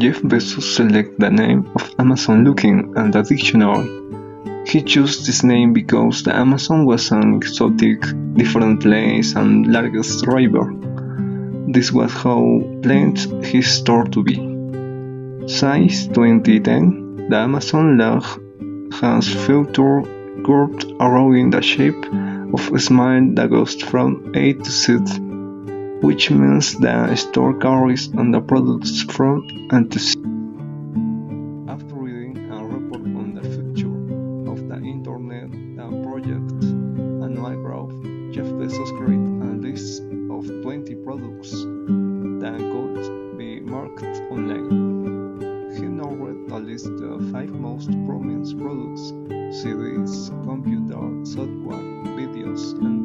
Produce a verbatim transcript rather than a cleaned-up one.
Jeff Bezos selected the name of Amazon looking at the dictionary. He chose this name because the Amazon was an exotic, different place and largest river. This was how planned his store to be. Since twenty ten, the Amazon log has featured curved arrow in the shape of a smile that goes from A to Z, which means the store carries on the products from and to Z. After reading a report on the future of the Internet the project Annual Growth, Jeff Bezos created a list of twenty products that could be marketed online. He narrowed the list to five most prominent products: C Ds, computer, software, videos, and